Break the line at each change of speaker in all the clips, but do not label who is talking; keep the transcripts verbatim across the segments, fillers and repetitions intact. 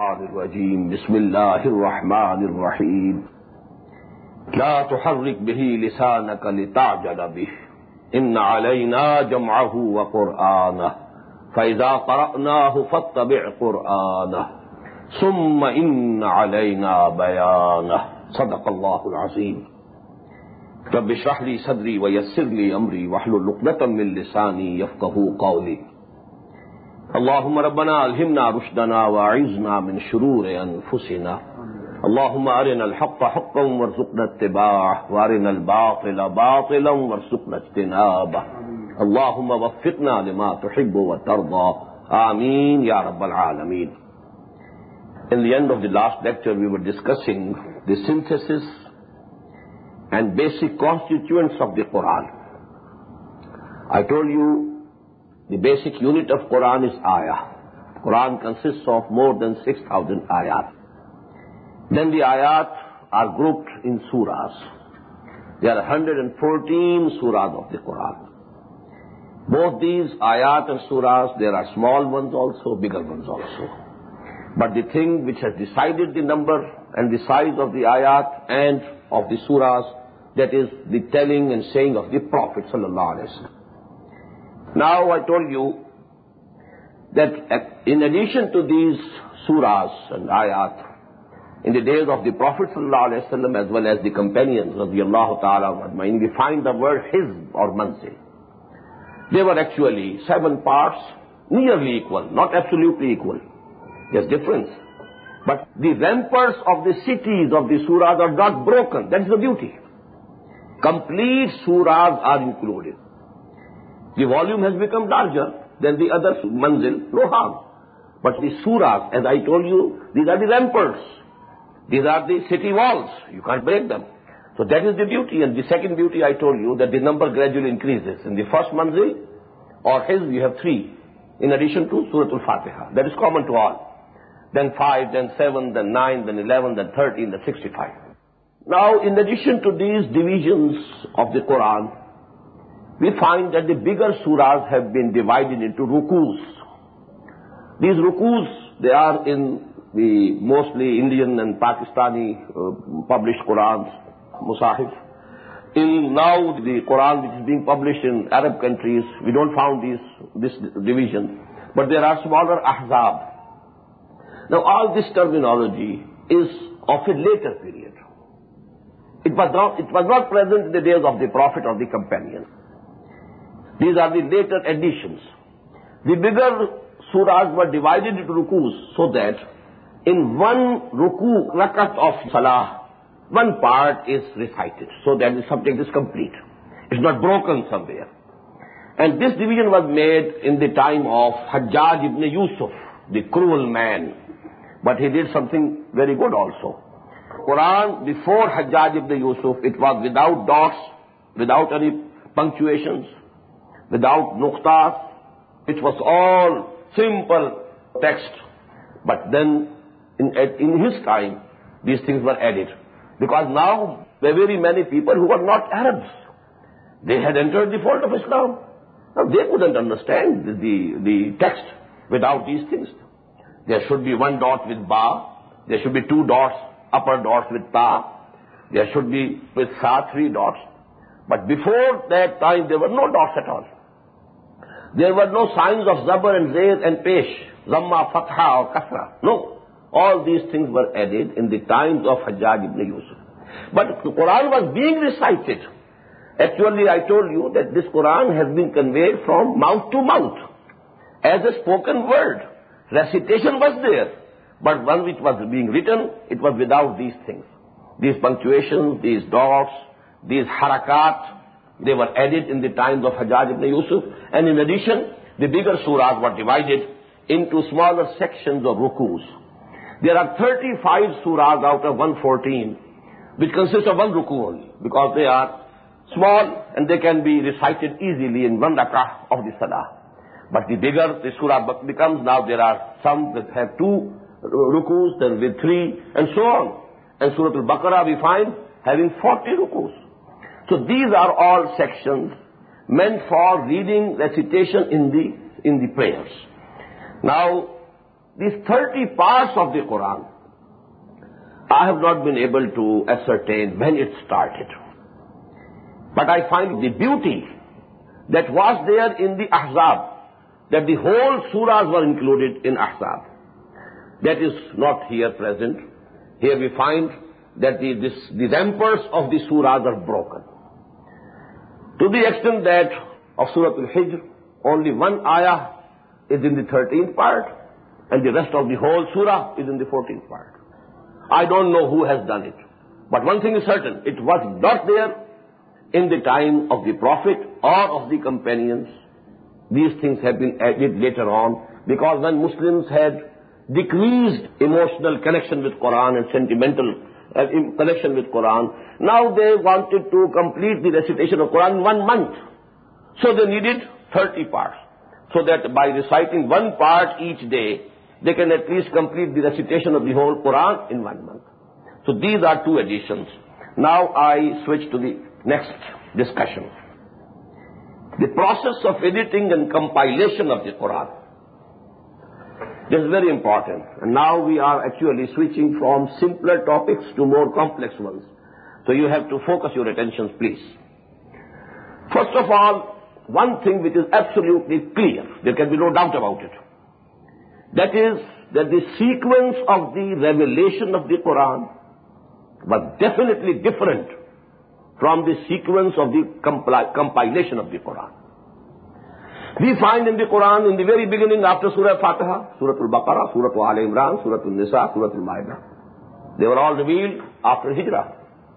الشيطان الرجيم بسم الله الرحمن الرحيم لا تحرك به لسانك لتعجل به إن علينا جمعه وقرآنه فإذا قرأناه فاتبع قرآنه ثم إن علينا بيانه صدق الله العظيم رب اشرح لي صدري ويسر لي أمري واحلل عقدة من لساني يفقهوا قولي اللهم ربنا ألهمنا رشدنا وأعذنا من شرور أنفسنا اللهم أرنا الحق حقا وارزقنا اتباعه وأرنا الباطل باطلا وارزقنا اجتنابه اللهم وفقنا لما تحب وترضى آمين يا رب العالمين. In the end of the last lecture we were discussing the synthesis and basic constituents of the Quran. I told you the basic unit of Quran is ayah. Quran consists of more than six thousand ayat. Then the ayat are grouped in surahs. There are one hundred fourteen surahs of the Quran. Both these ayat and surahs, there are small ones also, bigger ones also. But the thing which has decided the number and the size of the ayat and of the surahs, that is the telling and saying of the Prophet sallallahu alaihi wasallam. Now I told you that in addition to these surahs and ayat, in the days of the Prophet sallallahu alaihi wasallam as well as the companions radiyallahu ta'ala ajma'in, we find the word hizb or manzil. They were actually seven parts, nearly equal, not absolutely equal. There's difference. But the ramparts of the cities of the surahs are not broken. That is the beauty. Complete surahs are included. The volume has become larger than the other manzil, no harm. But the surahs, as I told you, these are the ramparts. These are the city walls. You can't break them. So that is the beauty. And the second beauty I told you, that the number gradually increases. In the first manzil or hizb, you have three, in addition to Surah Al-Fatiha. That is common to all. Then five, then seven, then nine, then eleven, then thirteen, then sixty-five. Now, in addition to these divisions of the Quran, we find that the bigger surahs have been divided into rukus. These rukus, they are in the mostly Indian and Pakistani uh, published Qurans, Musahif. In now the Quran which is being published in Arab countries, we don't find these, this division. But there are smaller ahzab. Now all this terminology is of a later period. It was not, it was not present in the days of the Prophet or the companions. These are the later additions. The bigger surahs were divided into rukus so that in one ruku, rakat of salah, one part is recited so that the subject is complete. It's not broken somewhere. And this division was made in the time of Hajjaj ibn Yusuf, the cruel man. But he did something very good also. Quran, before Hajjaj ibn Yusuf, it was without dots, without any punctuations, without nuqtas. It was all simple text. But then, in, in his time, these things were added. Because now, there were very many people who were not Arabs. They had entered the fold of Islam. Now, they couldn't understand the, the, the text without these things. There should be one dot with ba. There should be two dots, upper dots with ta. There should be with sa, three dots. But before that time, there were no dots at all. There were no signs of zabar and zayr and pesh, zamma, fatha or kasra. No. All these things were added in the times of Hajjaj ibn Yusuf. But the Quran was being recited. Actually, I told you that this Quran has been conveyed from mouth to mouth as a spoken word. Recitation was there, but when it was being written, it was without these things. These punctuations, these dots, these harakat, they were added in the times of Hajjaj ibn Yusuf. And in addition, the bigger surahs were divided into smaller sections of rukus. There are thirty-five surahs out of one hundred fourteen, which consist of one ruku only, because they are small and they can be recited easily in one rakah of the salah. But the bigger the surah becomes, now there are some that have two rukus, then with three, and so on. And Surah Al-Baqarah we find having forty rukus. So these are all sections meant for reading, recitation in the, in the prayers. Now, these thirty parts of the Quran, I have not been able to ascertain when it started. But I find the beauty that was there in the Ahzab, that the whole surahs were included in Ahzab. That is not here present. Here we find that the, this, the ramparts of the surahs are broken. To the extent that of Surah Al-Hijr, only one ayah is in the thirteenth part, and the rest of the whole surah is in the fourteenth part. I don't know who has done it. But one thing is certain, it was not there in the time of the Prophet or of the companions. These things have been added later on, because when Muslims had decreased emotional connection with Quran and sentimental uh, connection with Quran, now they wanted to complete the recitation of Quran in one month. So they needed thirty parts, so that by reciting one part each day, they can at least complete the recitation of the whole Quran in one month. So these are two additions. Now I switch to the next discussion. The process of editing and compilation of the Quran. This is very important. And now we are actually switching from simpler topics to more complex ones. So you have to focus your attention, please. First of all, one thing which is absolutely clear, there can be no doubt about it. That is that the sequence of the revelation of the Quran was definitely different from the sequence of the compli- compilation of the Quran. We find in the Quran, in the very beginning after Surah Fatiha, Surah Al-Baqarah, Surah Al Imran, Surah Al-Nisa, Surah Al-Ma'idah, they were all revealed after Hijrah.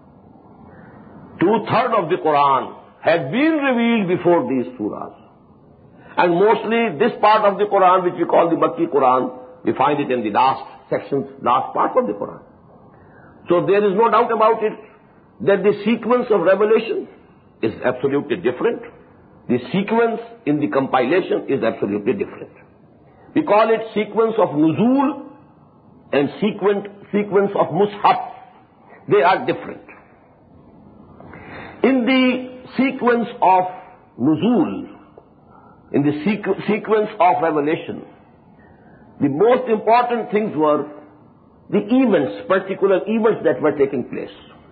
Two-thirds of the Quran had been revealed before these surahs. And mostly this part of the Quran, which we call the Makki Quran, we find it in the last sections, last part of the Quran. So there is no doubt about it that the sequence of revelation is absolutely different. The sequence in the compilation is absolutely different. We call it sequence of nuzul and sequence, sequence of mushaf. They are different. In the sequence of nuzul, in the sequ- sequence of revelation, the most important things were the events, particular events that were taking place.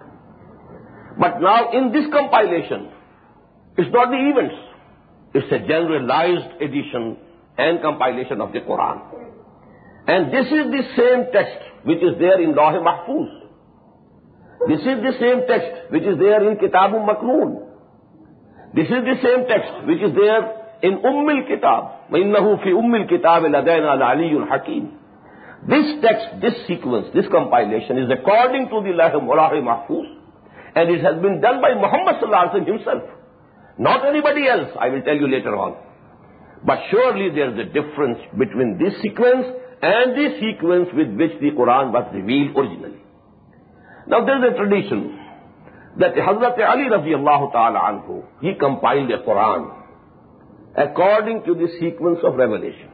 But now in this compilation, it's not the events. It's a generalized edition and compilation of the Quran. And this is the same text which is there in Lawh Mahfuz. This is the same text which is there in Kitabun Maknoon. This is the same text which is there in Umm al-Kitab. وَإِنَّهُ فِي أُمِّ الْكِتَابِ لَدَيْنَا لَعَلِيٌّ حَكِيمٌ. This text, this sequence, this compilation is according to the Lawh Mahfuz, and it has been done by Muhammad sallallahu alaihi wasallam himself. Not anybody else, I will tell you later on. But surely there is a difference between this sequence and the sequence with which the Quran was revealed originally. Now there is a tradition that Hazrat Ali radiallahu ta'ala anhu, he compiled a Quran according to the sequence of revelation.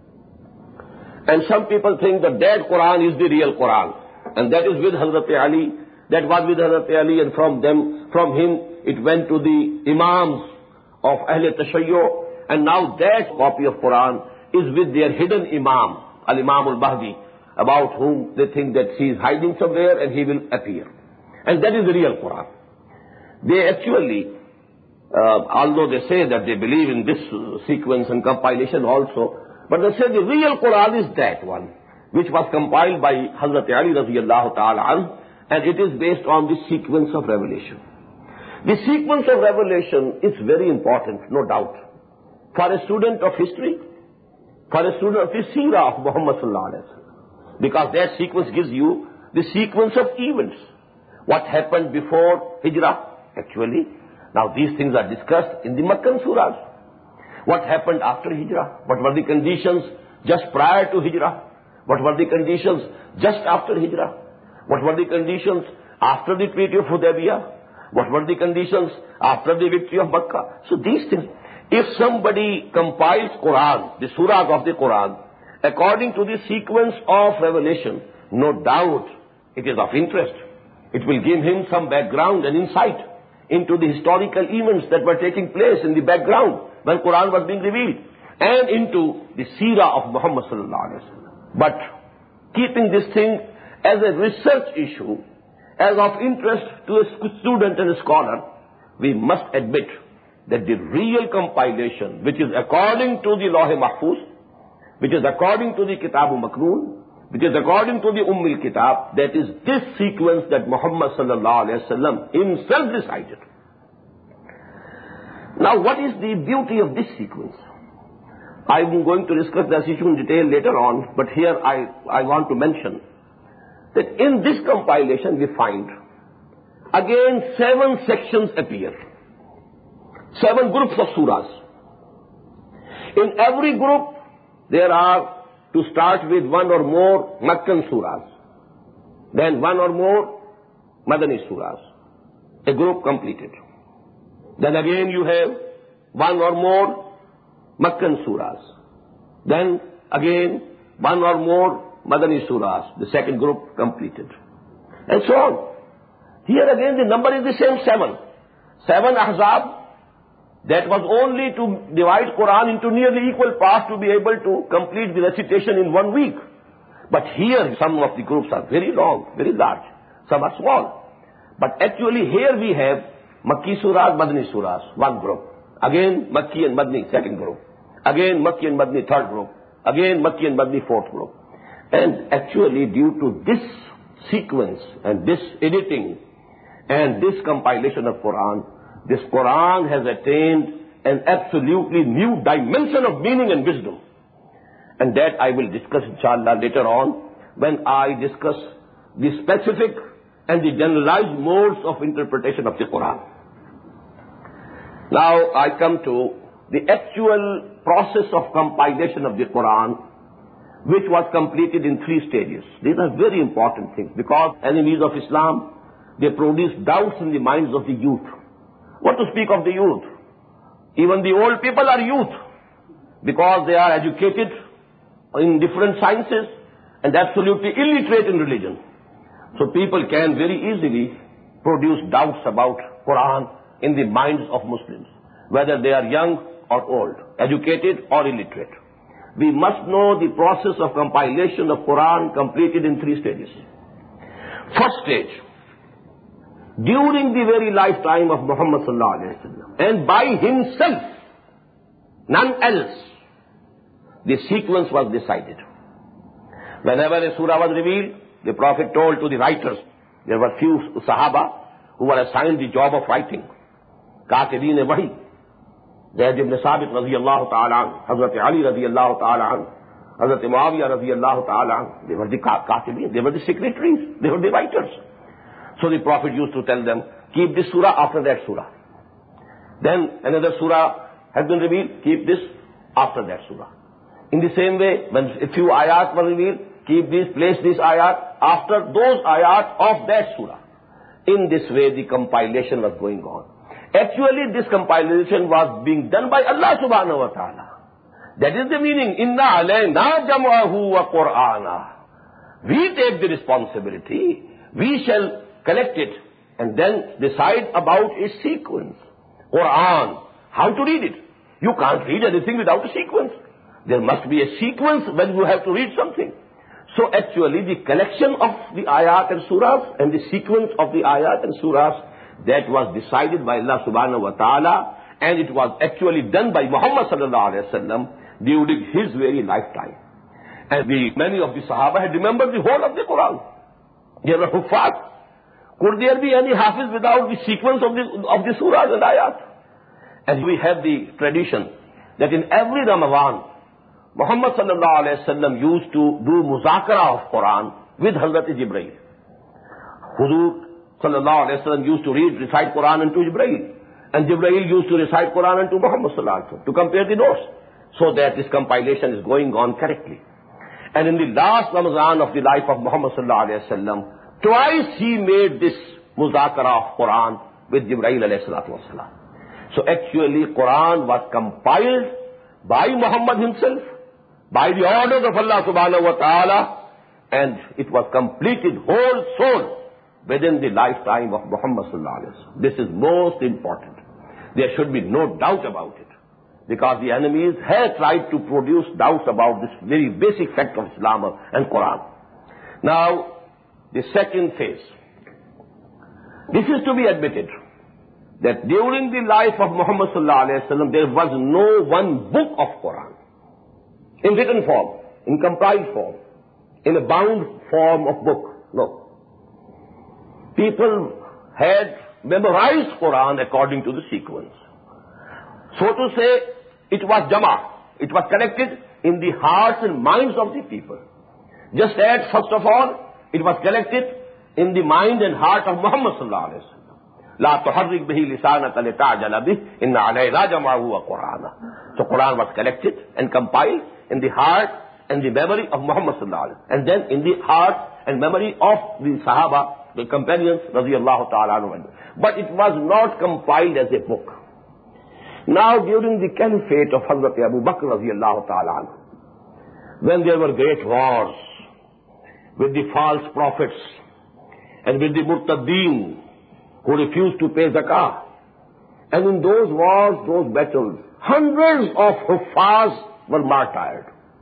And some people think that that Quran is the real Quran. And that is with Hazrat Ali, that was with Hazrat Ali, and from them, from him, it went to the Imams of Ahl Tashayyu, and now that copy of Quran is with their hidden Imam, Al-Imam Al-Mahdi, about whom they think that he is hiding somewhere and he will appear. And that is the real Quran. They actually, uh, although they say that they believe in this uh, sequence and compilation also, but they say the real Quran is that one, which was compiled by Hazrat Ali radiyallahu ta'ala anhu, and it is based on the sequence of revelation. The sequence of revelation is very important, no doubt, for a student of history, for a student of the seerah of Muhammad sallallahu alaihi wasallam, because that sequence gives you the sequence of events. What happened before Hijrah, actually. Now these things are discussed in the Makkan surahs. What happened after Hijrah? What were the conditions just prior to Hijrah? What were the conditions just after Hijrah? What were the conditions after the Treaty of Hudaybiyah? What were the conditions after the victory of Makkah? So these things, if somebody compiles Quran, the surahs of the Quran, according to the sequence of revelation, no doubt it is of interest. It will give him some background and insight into the historical events that were taking place in the background when Quran was being revealed, and into the seerah of Muhammad sallallahu alaihi wasallam. But keeping this thing as a research issue, as of interest to a student and a scholar, we must admit that the real compilation, which is according to the Lawh-e-Mahfuz, which is according to the Kitab-u-Maknoon, which is according to the Umm al-Kitab, that is this sequence that Muhammad sallallahu alayhi wa sallam himself decided. Now, what is the beauty of this sequence? I'm going to discuss this issue in detail later on, but here I, I want to mention that in this compilation we find again seven sections appear. Seven groups of surahs. In every group there are, to start with, one or more Makkan surahs, then one or more Madani surahs. A group completed. Then again you have one or more Makkan surahs. Then again one or more Madani surahs. The second group completed. And so on. Here again the number is the same, seven. Seven ahzab. That was only to divide Quran into nearly equal parts to be able to complete the recitation in one week. But here some of the groups are very long, very large. Some are small. But actually here we have Makki surahs, Madani surahs, one group. Again Makki and Madani, second group. Again Makki and Madani, third group. Again Makki and Madani, fourth group. And actually due to this sequence and this editing and this compilation of Quran, this Quran has attained an absolutely new dimension of meaning and wisdom. And that I will discuss inshallah later on when I discuss the specific and the generalized modes of interpretation of the Quran. Now I come to the actual process of compilation of the Quran, which was completed in three stages. These are very important things because enemies of Islam, they produce doubts in the minds of the youth. What to speak of the youth? Even the old people are youth because they are educated in different sciences and absolutely illiterate in religion. So people can very easily produce doubts about Quran in the minds of Muslims, whether they are young or old, educated or illiterate. We must know the process of compilation of Quran completed in three stages. First stage, during the very lifetime of Muhammad sallallahu alaihi wasallam, and by himself, none else, the sequence was decided. Whenever a surah was revealed, the Prophet told to the writers, there were few Sahaba who were assigned the job of writing. Katibeen-e-Wahi, Zayd ibn Sabit radiyallahu ta'ala, Hazrat Ali radiyallahu ta'ala, Hazrat Muawiyah radiyallahu ta'ala, they were the Katibeen, they were the secretaries, they were the writers. So the Prophet used to tell them, keep this surah after that surah. Then another surah has been revealed, keep this after that surah. In the same way, when a few ayat were revealed, keep this, place this ayat after those ayat of that surah. In this way, the compilation was going on. Actually, this compilation was being done by Allah subhanahu wa ta'ala. That is the meaning, Inna alayna jam'ahu wa Qur'ana. We take the responsibility, we shall collect it, and then decide about a sequence. Quran, how to read it. You can't read anything without a sequence. There must be a sequence when you have to read something. So actually the collection of the ayat and surahs and the sequence of the ayat and surahs, that was decided by Allah subhanahu wa ta'ala, and it was actually done by Muhammad sallallahu alayhi wa sallam during his very lifetime. And the, many of the Sahaba had remembered the whole of the Quran. They were huffaz. Could there be any hafiz without the sequence of the, of the surahs and ayat? And we have the tradition that in every Ramadan, Muhammad sallallahu alayhi wa sallam used to do muzakara of Quran with Hazrat Jibreel. Huzur sallallahu alayhi wa sallam used to read, recite Quran unto Jibreel. And Jibreel used to recite Quran unto Muhammad sallallahu alayhi wa sallam to compare the notes, so that this compilation is going on correctly. And in the last Ramadan of the life of Muhammad sallallahu alayhi wa sallam, twice he made this muzakara of Quran with Jibreel alayhi salatu wa sallam. So actually Quran was compiled by Muhammad himself, by the orders of Allah subhanahu wa ta'ala, and it was completed whole soul within the lifetime of Muhammad sallallahu alaihi wasallam. This is most important. There should be no doubt about it. because the enemies had tried to produce doubts about this very basic fact of Islam and Quran. Now, the second phase. This is to be admitted that during the life of Muhammad sallallahu alaihi wasallam, there was no one book of Quran in written form, in compiled form, in a bound form of book. No. People had memorized Quran according to the sequence. So to say, it was Jama. It was collected in the hearts and minds of the people. Just as, first of all, it was collected in the mind and heart of Muhammad sallallahu alaihi wasallam. لا تحرك به لسانك لتعجل به إن علينا جمعه وقرآنه. So Quran was collected and compiled in the heart and the memory of Muhammad sallallahu alaihi wasallam, and then in the heart and memory of the Sahaba, the companions radiyallahu ta'ala anhum. But it was not compiled as a book. Now during the caliphate of Hazrat Abu Bakr radiyallahu ta'ala anhu, when there were great wars with the false prophets and with the murtadeen who refused to pay zakah, and in those wars, those battles, hundreds of huffaz were martyred.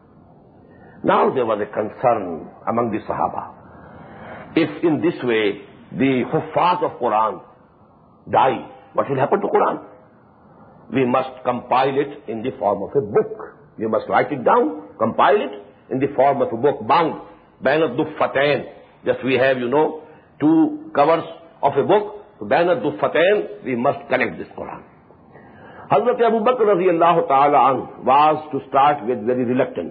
Now there was a concern among the Sahaba. If in this way the huffaz of Quran die, what will happen to Quran? We must compile it in the form of a book. We must write it down, compile it in the form of a book, bound, Bain ad-Duffatain. Just we have, you know, two covers of a book, Bain ad-Duffatain, we must collect this Quran. Hazrat Abu Bakr radiyallahu ta'ala anhu was to start with very reluctant.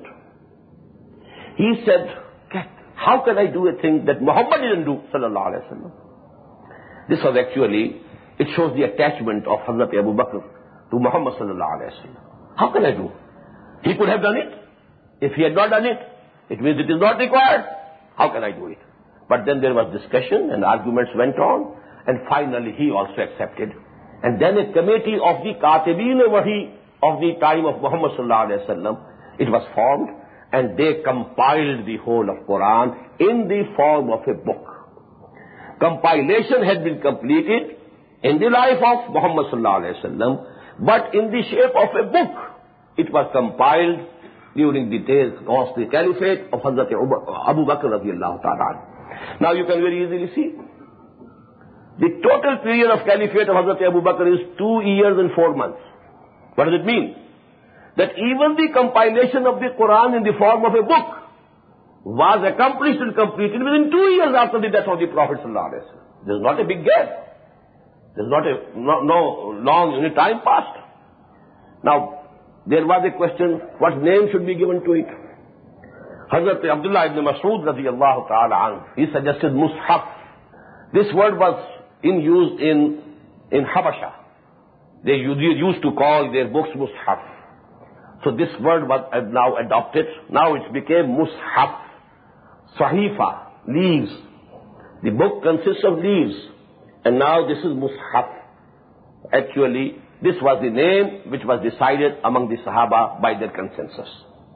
He said, how can I do a thing that Muhammad didn't do, sallallahu alayhi wa sallam? This was actually, it shows the attachment of Hazrat Abu Bakr to Muhammad sallallahu alayhi wa sallam. How can I do? He could have done it. If he had not done it, it means it is not required. How can I do it? But then there was discussion and arguments went on, and finally he also accepted. And then a committee of the Katibin Wahi of the time of Muhammad sallallahu alayhi wa sallam, it was formed, and they compiled the whole of Quran in the form of a book. Compilation had been completed in the life of Muhammad sallallahu alayhi wa sallam, but in the shape of a book. It was compiled during the days of the caliphate of Hazrat Abu Bakr radiyallahu ta'ala. Now you can very easily see. The total period of caliphate of Hazrat Abu Bakr is two years and four months. What does it mean? That even the compilation of the Quran in the form of a book was accomplished and completed within two years after the death of the Prophet sallallahu alaihi wasallam. There's not a big gap. There's not a, no, no long any time passed. Now, there was a question, what name should be given to it? Hazrat Abdullah ibn Mas'ud radiyallahu ta'ala anhu, he suggested Mushaf. This word was in use in, in Habasha. They used to call their books Mushaf. So this word was now adopted. Now it became Mushaf. Sahifa, leaves. The book consists of leaves. And now this is Mushaf. Actually, this was the name which was decided among the Sahaba by their consensus.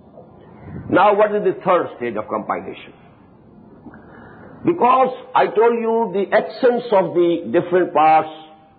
Now what is the third stage of compilation? Because I told you the accents of the different parts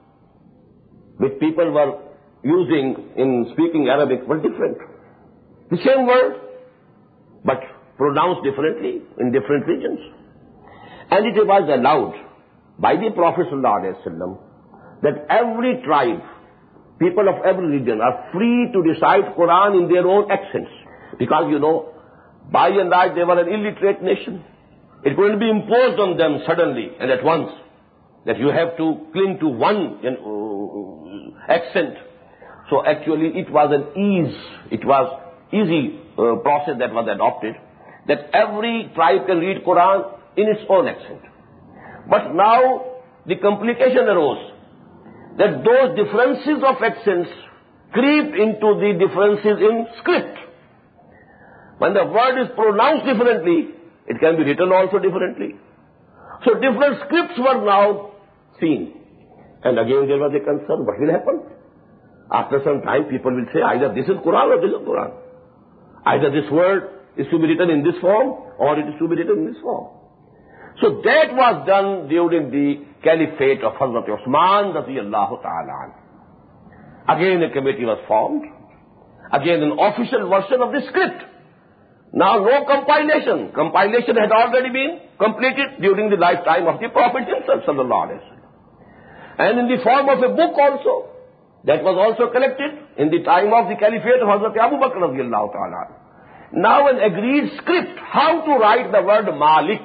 which people were using in speaking Arabic were different. The same word, but pronounced differently in different regions. And it was allowed by the Prophet ﷺ that every tribe, people of every region are free to recite Quran in their own accents. Because, you know, by and large they were an illiterate nation. It couldn't be imposed on them suddenly and at once that you have to cling to one you know, accent. So actually it was an ease, it was easy uh, process that was adopted, that every tribe can read Quran in its own accent. But now the complication arose that those differences of accents creep into the differences in script. When the word is pronounced differently, it can be written also differently. So different scripts were now seen. And again there was a concern, what will happen? After some time people will say either this is Quran or this is Quran. Either this word is to be written in this form or it is to be written in this form. So that was done during the caliphate of Hazrat Uthman radiyallahu ta'ala anhu. Again a committee was formed Again, an official version of the script. Now, no compilation. Compilation had already been completed during the lifetime of the Prophet himself, sallallahu alaihi wasallam. And in the form of a book also. That was also collected in the time of the Caliphate of Hazrat Abu Bakr radiallahu ta'ala. Now an agreed script, how to write the word Malik.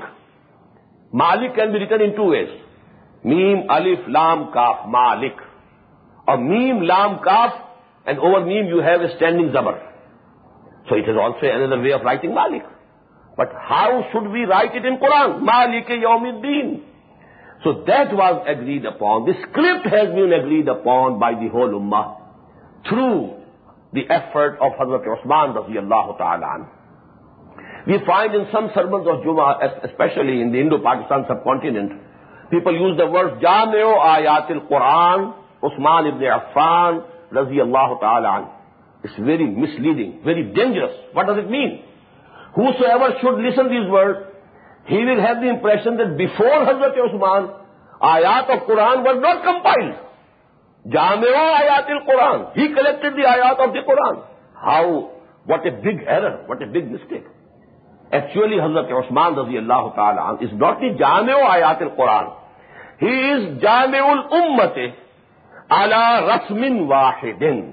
Malik can be written in two ways. Mim, Alif, Lam, Kaf, Malik. Or Mim, Lam, Kaf, and over Mim you have a standing Zabar. So it is also another way of writing Malik. But how should we write it in Quran? Malik Yawmiddin. So that was agreed upon. The script has been agreed upon by the whole Ummah through the effort of Hazrat Usman radiallahu ta'ala anhu. We find in some sermons of Jummah, especially in the Indo-Pakistan subcontinent, people use the word Jami'u Ayatil Quran, Usman ibn Affan radiallahu ta'ala anhu. It's very misleading, very dangerous. What does it mean? Whosoever should listen these words, he will have the impression that before Hazrat Usman, ayat of Quran were not compiled. Jami'u ayatil Quran. He collected the ayat of the Quran. How? What a big error. What a big mistake. Actually, Hazrat Usman radiallahu ta'ala is not the Jami'u ayatil Quran. He is Jami'ul ummati ala rasmin wahidin.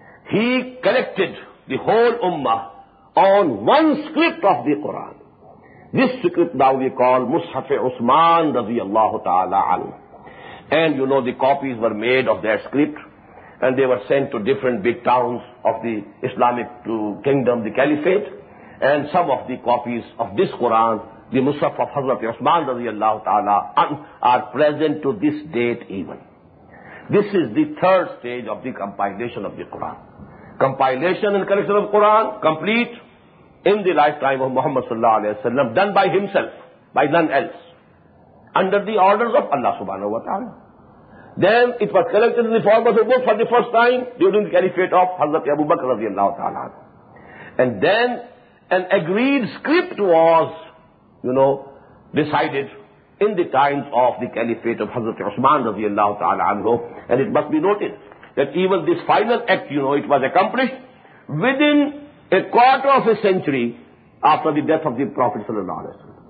He collected the whole ummah on one script of the Quran. This script now we call Mushaf Usman radiyallahu ta'ala anhu. And you know the copies were made of that script and they were sent to different big towns of the Islamic kingdom, the Caliphate. And some of the copies of this Quran, the Mushaf of Hazrat Usman radiyallahu ta'ala anhu, are present to this date even. This is the third stage of the compilation of the Quran. Compilation and collection of Quran complete in the lifetime of Muhammad sallallahu alayhi wa sallam, done by himself, by none else, under the orders of Allah subhanahu wa ta'ala. Then it was collected in the form of a book for the first time during the Caliphate of Hazrat Abu Bakr radiallahu ta'ala. And then an agreed script was, you know, decided in the times of the Caliphate of Hazrat Usman radiallahu ta'ala anhu. And it must be noted that even this final act, you know, it was accomplished within a quarter of a century after the death of the Prophet sallallahu alaihi wasallam.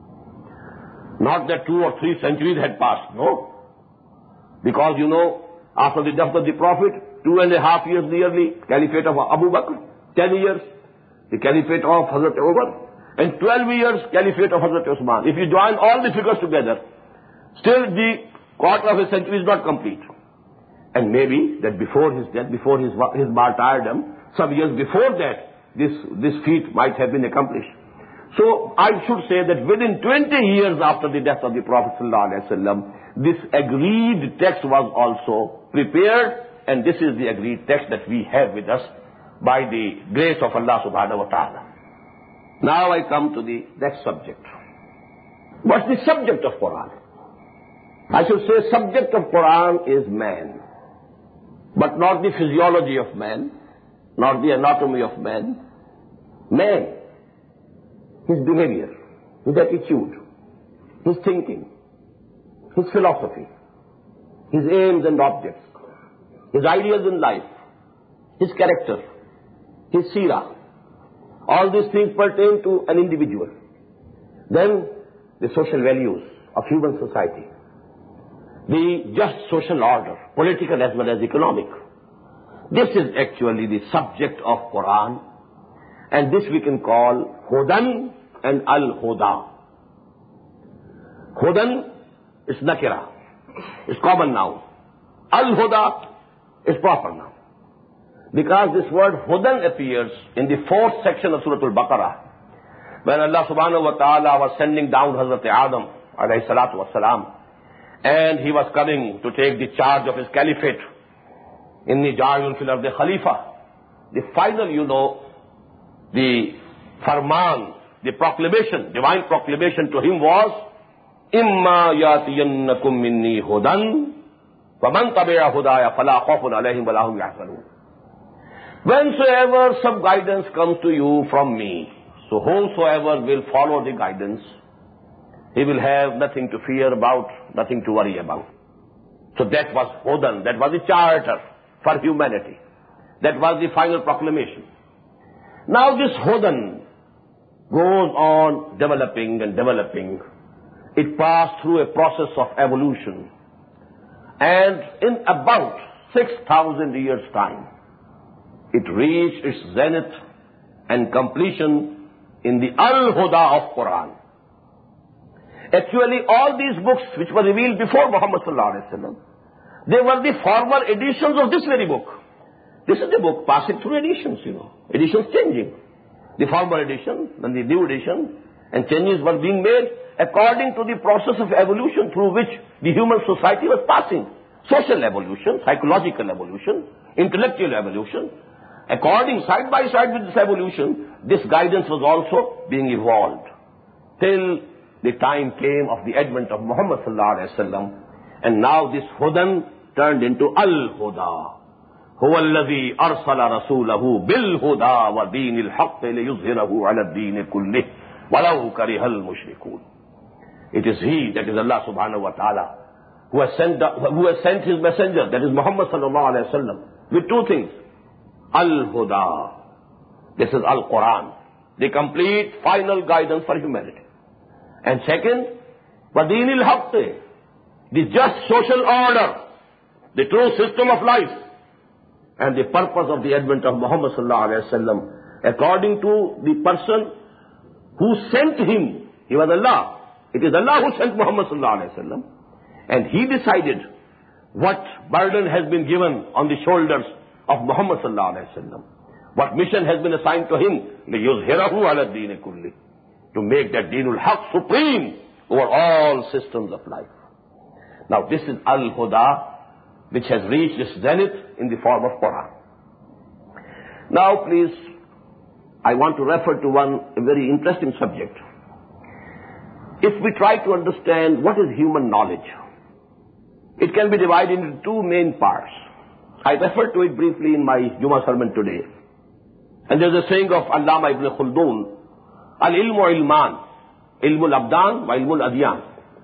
Not that two or three centuries had passed, no. Because, you know, after the death of the Prophet, two and a half years nearly, Caliphate of Abu Bakr, ten years, the Caliphate of Hazrat Umar, and twelve years, Caliphate of Hazrat Usman. If you join all the figures together, still the quarter of a century is not complete. And maybe that before his death, before his, his martyrdom, some years before that, this, this feat might have been accomplished. So I should say that within twenty years after the death of the Prophet ﷺ, this agreed text was also prepared, and this is the agreed text that we have with us by the grace of Allah subhanahu wa ta'ala. Now I come to the next subject. What's the subject of Quran? I should say subject of Quran is man, but not the physiology of man, not the anatomy of man. Man, his behavior, his attitude, his thinking, his philosophy, his aims and objects, his ideas in life, his character, his seerah. All these things pertain to an individual. Then the social values of human society, the just social order, political as well as economic. This is actually the subject of Quran, and this we can call Hudan and Al-Huda. Hudan is nakira, is common noun. Al-Huda is proper noun. Because this word Hudan appears in the fourth section of Surah Al-Baqarah, when Allah subhanahu wa ta'ala was sending down Hazrat Adam alayhi salatu wasalam, and he was coming to take the charge of his caliphate. Inni ja'ilun fil ardi khalifa. The final, you know, the farman, the proclamation, divine proclamation to him was, Imma yatiyannakum minni hudan, faman tabi'a hudaya fala khawfun alayhim wa lahum yahzanun. Whensoever some guidance comes to you from me, so whosoever will follow the guidance, he will have nothing to fear about, nothing to worry about. So that was Hudan, that was the charter for humanity. That was the final proclamation. Now this Hudan goes on developing and developing. It passed through a process of evolution. And in about six thousand years' time, it reached its zenith and completion in the Al-Huda of Quran. Actually, all these books which were revealed before Muhammad sallallahu alaihi wasallam, they were the former editions of this very book. This is the book passing through editions, you know. Editions changing. The former edition and the new edition, and changes were being made according to the process of evolution through which the human society was passing. Social evolution, psychological evolution, intellectual evolution. According, side by side with this evolution, this guidance was also being evolved. Till the time came of the advent of Muhammad sallallahu alaihi wasallam, and now this Hudan turned into Al-Huda. هو الذي أرسل رسوله بالهدى ودين الحق ليظهره على الدين كله ولو كره المشركون. It is He, that is Allah subhanahu wa ta'ala, who has sent, who has sent His messenger, that is Muhammad sallallahu alaihi wasallam, with two things. Al-Huda. This is Al-Quran, the complete final guidance for humanity. And second, وَدِينِ الْحَقِّ, the just social order, the true system of life. And the purpose of the advent of Muhammad sallallahu alaihi wasallam, according to the person who sent him, he was Allah. It is Allah who sent Muhammad sallallahu alaihi wasallam, and He decided what burden has been given on the shoulders of Muhammad sallallahu alaihi wasallam, what mission has been assigned to him, لِيُظْهِرَهُ عَلَى الدِّينِ كُلِّهِ, to make that Deenul Haq supreme over all systems of life. Now this is Al-Huda, which has reached its zenith in the form of Quran. Now please, I want to refer to one a very interesting subject. If we try to understand what is human knowledge, it can be divided into two main parts. I referred to it briefly in my Jummah sermon today. And there's a saying of Allama ibn Khaldun, Al-ilmu ilman, ilmul abdan wa ilmul adyan.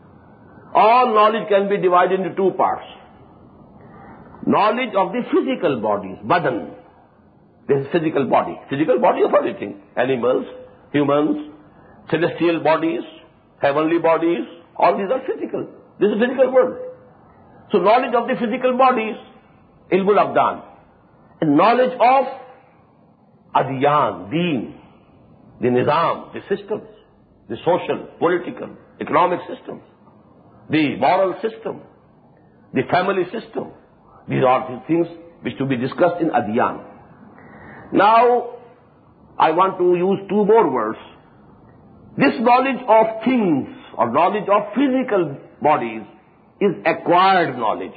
All knowledge can be divided into two parts. Knowledge of the physical bodies, badan. This is physical body. Physical body of everything. Animals, humans, celestial bodies, heavenly bodies, all these are physical. This is physical world. So knowledge of the physical bodies, ilmul abdan. And knowledge of adyan, deen, the nizam, the systems, the social, political, economic systems, the moral system, the family system. These are the things which to be discussed in adyan. Now, I want to use two more words. This knowledge of things, or knowledge of physical bodies, is acquired knowledge.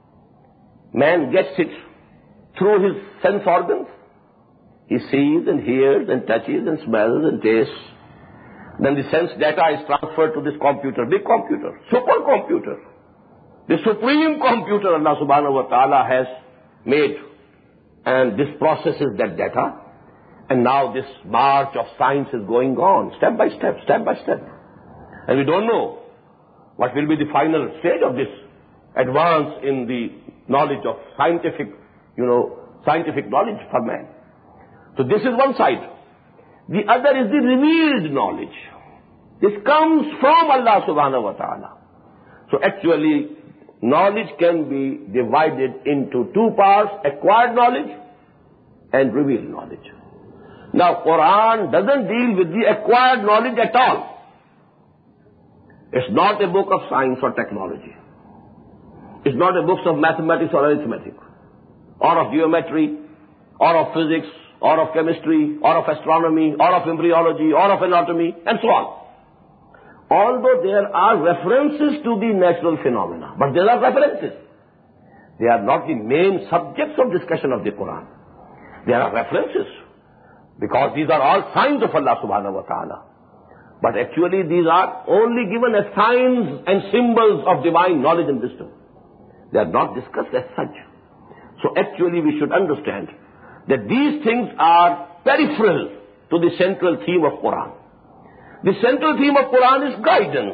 Man gets it through his sense organs. He sees and hears and touches and smells and tastes. Then the sense data is transferred to this computer, big computer, supercomputer. The supreme computer Allah subhanahu wa ta'ala has made, and this processes that data. And now this march of science is going on, step by step, step by step. And we don't know what will be the final stage of this advance in the knowledge of scientific, you know, scientific knowledge for man. So this is one side. The other is the revealed knowledge. This comes from Allah subhanahu wa ta'ala. So actually, knowledge can be divided into two parts, acquired knowledge and revealed knowledge. Now, Quran doesn't deal with the acquired knowledge at all. It's not a book of science or technology. It's not a book of mathematics or arithmetic, or of geometry, or of physics, or of chemistry, or of astronomy, or of embryology, or of anatomy, and so on. Although there are references to the natural phenomena, but there are references. They are not the main subjects of discussion of the Quran. There are references, because these are all signs of Allah subhanahu wa ta'ala. But actually these are only given as signs and symbols of divine knowledge and wisdom. They are not discussed as such. So actually we should understand that these things are peripheral to the central theme of Quran. The central theme of Quran is guidance.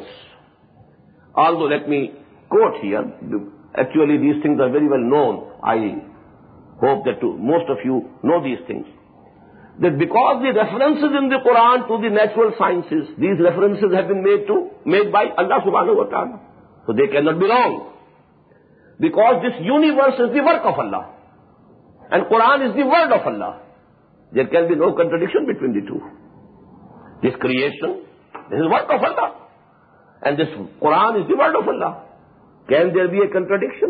Although let me quote here, actually these things are very well known. I hope that to, most of you know these things, that because the references in the Quran to the natural sciences, these references have been made to, made by Allah subhanahu wa ta'ala. So they cannot be wrong. Because this universe is the work of Allah. And Quran is the word of Allah. There can be no contradiction between the two. This creation, this is work of Allah. And this Quran is the word of Allah. Can there be a contradiction?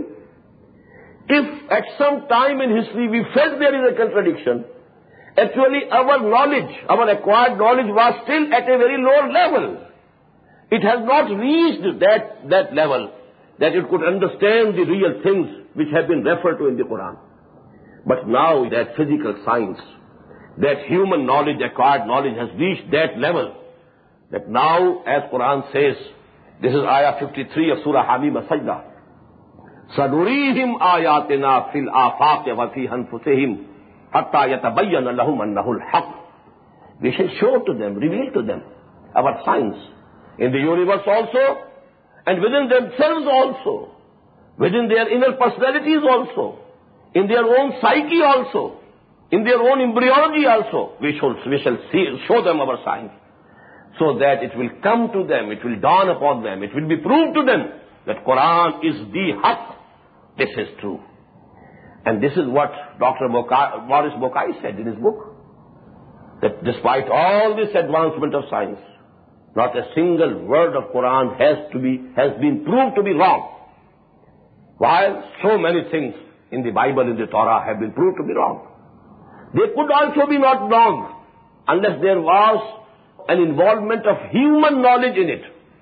If at some time in history we felt there is a contradiction, actually our knowledge, our acquired knowledge was still at a very low level. It has not reached that, that level that it could understand the real things which have been referred to in the Quran. But now that physical science, that human knowledge, acquired knowledge has reached that level, that now, as Quran says, this is Ayah fifty-three of Surah Hamim As-Sajdah, سَنُرِيهِمْ آيَاتِنَا فِي الْآفَاقِ وَفِي أَنفُسِهِمْ حَتَّى يَتَبَيَّنَ لَهُمْ أَنَّهُ الْحَقُّ. We shall show to them, reveal to them our signs in the universe also, and within themselves also, within their inner personalities also, in their own psyche also, in their own embryology also, we shall, we shall see, show them our signs, so that it will come to them, it will dawn upon them, it will be proved to them that Quran is the haqq. This is true. And this is what Doctor Bokai, Morris Bokai said in his book, that despite all this advancement of science, not a single word of Quran has to be, has been proved to be wrong. While so many things in the Bible, in the Torah have been proved to be wrong. They could also be not wrong unless there was an involvement of human knowledge in it.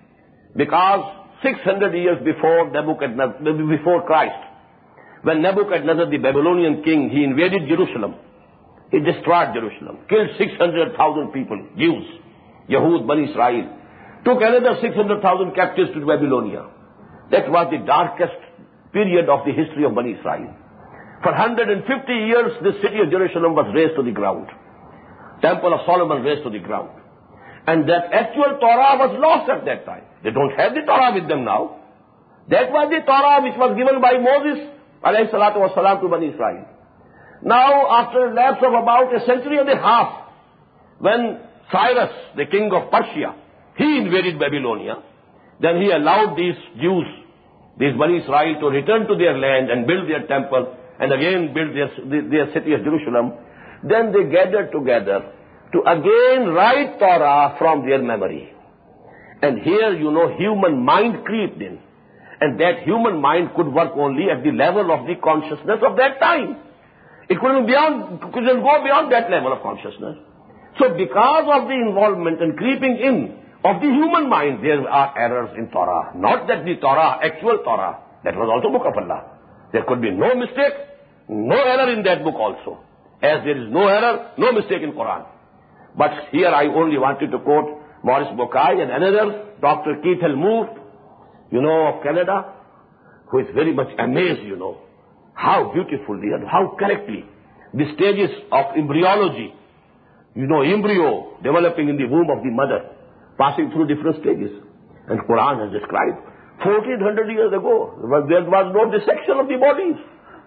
Because six hundred years before Nebuchadnezzar, before Christ, when Nebuchadnezzar, the Babylonian king, he invaded Jerusalem, he destroyed Jerusalem, killed six hundred thousand people, Jews, Yahud, Bani Israel, took another six hundred thousand captives to Babylonia. That was the darkest period of the history of Bani Israel. For one hundred fifty years, the city of Jerusalem was razed to the ground. Temple of Solomon razed to the ground. And that actual Torah was lost at that time. They don't have the Torah with them now. That was the Torah which was given by Moses, alayhi salatu wasalam, to Bani Israel. Now, after a lapse of about a century and a half, when Cyrus, the king of Persia, he invaded Babylonia, then he allowed these Jews, these Bani Israel, to return to their land and build their temple and again build their, their city of Jerusalem. Then they gathered together to again write Torah from their memory. And here, you know, human mind creeped in. And that human mind could work only at the level of the consciousness of that time. It couldn't, beyond, couldn't go beyond that level of consciousness. So because of the involvement and creeping in of the human mind, there are errors in Torah. Not that the Torah, actual Torah, that was also book of Allah. There could be no mistake, no error in that book also. As there is no error, no mistake in Quran. But here I only wanted to quote Morris Bokai and another, Doctor Keith Moore, you know, of Canada, who is very much amazed, you know, how beautifully and how correctly the stages of embryology, you know, embryo developing in the womb of the mother, passing through different stages. And Quran has described fourteen hundred years ago, there was no dissection of the bodies.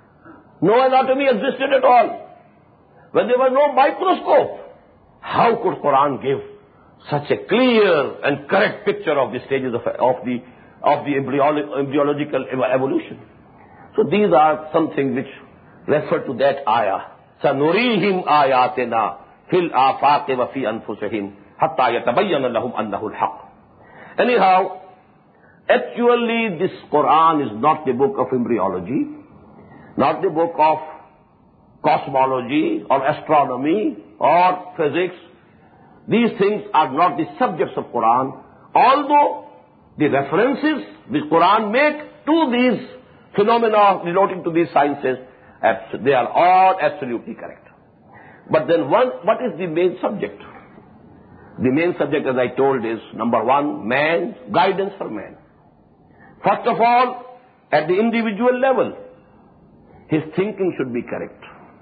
No anatomy existed at all. When there was no microscope, how could Quran give such a clear and correct picture of the stages of, of the, of the embryolo- embryological evolution? So these are something which refer to that ayah. سَنُرِيهِمْ آيَاتِنَا فِي الْآفَاقِ وَفِي أَنفُسِهِمْ حَتَّى يَتَبَيَّنَ لَهُمْ أَنَّهُ الْحَقُّ. Anyhow, actually this Quran is not the book of embryology, not the book of cosmology or astronomy or physics. These things are not the subjects of Quran, although the references which Quran make to these phenomena relating to these sciences, they are all absolutely correct. But then one, what is the main subject? The main subject, as I told, is number one, man, guidance for man. First of all, at the individual level, his thinking should be correct.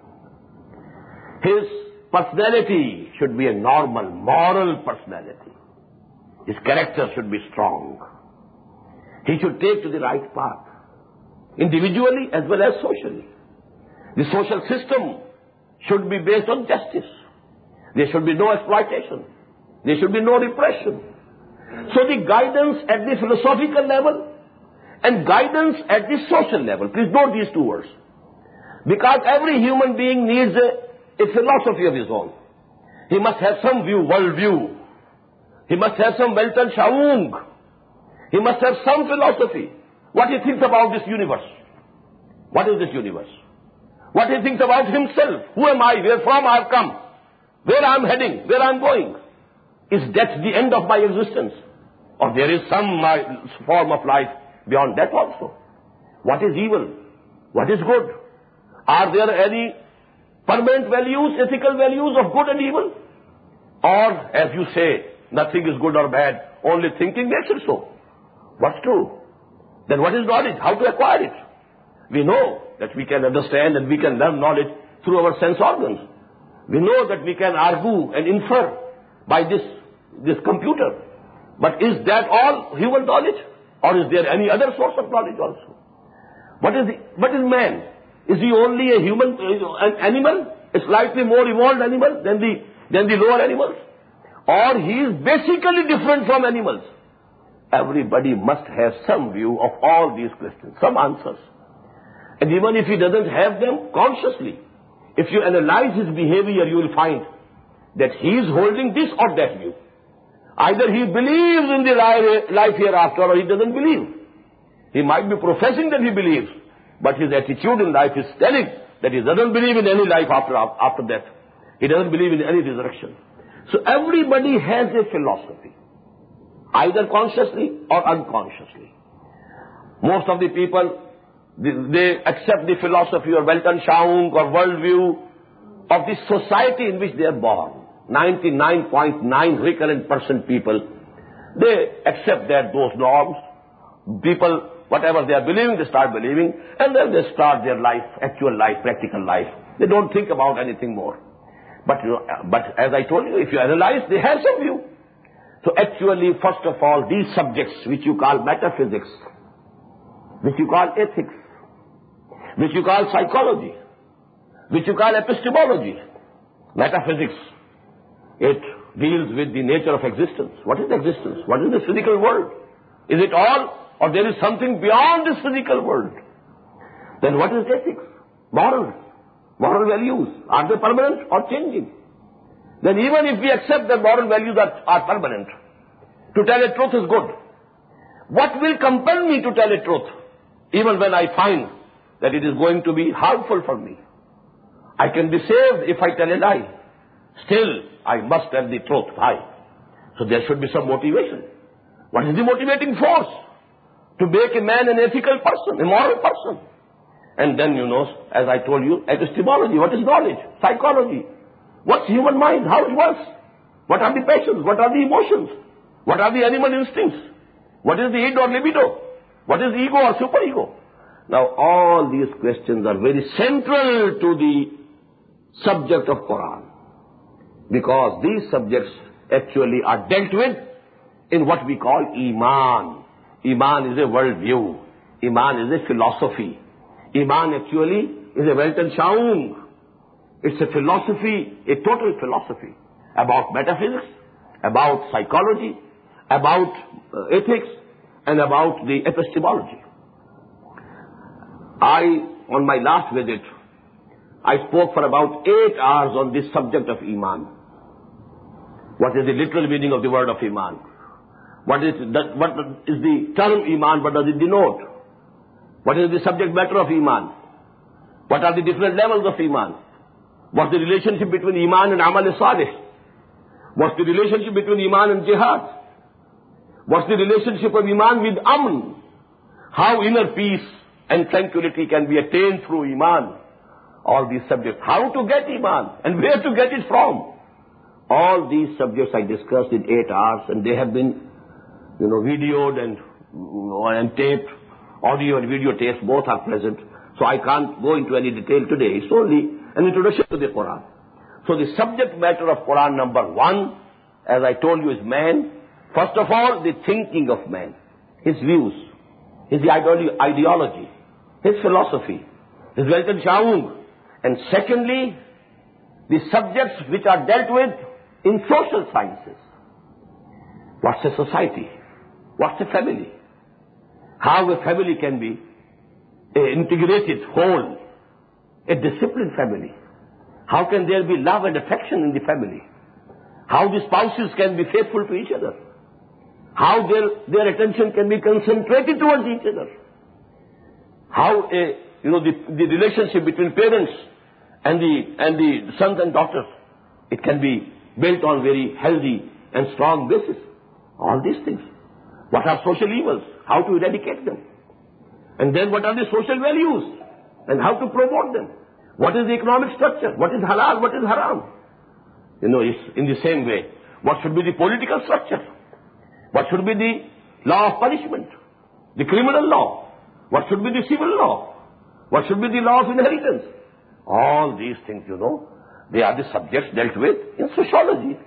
His personality should be a normal, moral personality. His character should be strong. He should take to the right path, individually as well as socially. The social system should be based on justice. There should be no exploitation. There should be no repression. So the guidance at the philosophical level and guidance at the social level. Please note these two words. Because every human being needs a, a philosophy of his own. He must have some view, world view. He must have some Weltanschauung. He must have some philosophy. What he thinks about this universe. What is this universe? What he thinks about himself. Who am I? Where from I have come? Where I am heading? Where I am going? Is death the end of my existence? Or there is some my, form of life beyond death also? What is evil? What is good? Are there any permanent values, ethical values of good and evil? Or, as you say, nothing is good or bad, only thinking makes it so. What's true? Then what is knowledge? How to acquire it? We know that we can understand and we can learn knowledge through our sense organs. We know that we can argue and infer by this, this computer. But is that all human knowledge? Or is there any other source of knowledge also? What is, the, what is man? Is he only a human an animal? A slightly more evolved animal than the, than the lower animals? Or he is basically different from animals? Everybody must have some view of all these questions, some answers. And even if he doesn't have them consciously, if you analyze his behavior, you will find that he is holding this or that view. Either he believes in the life hereafter or he doesn't believe. He might be professing that he believes, but his attitude in life is telling that he doesn't believe in any life after, after death. He doesn't believe in any resurrection. So everybody has a philosophy, either consciously or unconsciously. Most of the people, they, they accept the philosophy or Weltanschauung or worldview of the society in which they are born. ninety-nine point nine recurrent percent people, they accept that those norms. People, whatever they are believing, they start believing, and then they start their life, actual life, practical life. They don't think about anything more. But, you know, but as I told you, if you analyze, they have some view. So actually, first of all, these subjects which you call metaphysics, which you call ethics, which you call psychology, which you call epistemology, metaphysics, it deals with the nature of existence. What is existence? What is the physical world? Is it all, or there is something beyond this physical world? Then what is ethics? Morals. Moral values. Are they permanent or changing? Then even if we accept that moral values are, are permanent, to tell a truth is good. What will compel me to tell a truth, even when I find that it is going to be harmful for me? I can be saved if I tell a lie. Still, I must tell the truth. Why? So there should be some motivation. What is the motivating force? To make a man an ethical person, a moral person. And then, you know, as I told you, epistemology. What is knowledge? Psychology. What's human mind? How it works? What are the passions? What are the emotions? What are the animal instincts? What is the id or libido? What is ego or superego? Now, all these questions are very central to the subject of Quran. Because these subjects actually are dealt with in what we call Iman. Iman is a worldview. Iman is a philosophy. Iman actually is a Weltanschauung. It's a philosophy, a total philosophy about metaphysics, about psychology, about uh, ethics, and about the epistemology. I, on my last visit, I spoke for about eight hours on this subject of Iman. What is the literal meaning of the word of Iman? What is, the, what is the term Iman? What does it denote? What is the subject matter of Iman? What are the different levels of Iman? What's the relationship between Iman and Amal Salih? What's the relationship between Iman and Jihad? What's the relationship of Iman with Aman? How inner peace and tranquility can be attained through Iman? All these subjects. How to get Iman and where to get it from? All these subjects I discussed in eight hours, and they have been, you know, videoed and, and taped. Audio and video tapes both are present. So I can't go into any detail today. It's only an introduction to the Quran. So the subject matter of Quran number one, as I told you, is man. First of all, the thinking of man, his views, his ideology, his philosophy, his Weltanschauung. And secondly, the subjects which are dealt with in social sciences. What's a society? What's a family? How a family can be an integrated whole, a disciplined family. How can there be love and affection in the family? How the spouses can be faithful to each other. How their, their attention can be concentrated towards each other. How a, you know, the, the relationship between parents and the, and the sons and daughters, it can be built on very healthy and strong basis. All these things. What are social evils? How to eradicate them? And then what are the social values? And how to promote them? What is the economic structure? What is halal? What is haram? You know, it's in the same way. What should be the political structure? What should be the law of punishment? The criminal law? What should be the civil law? What should be the law of inheritance? All these things, you know, they are the subjects dealt with in sociology.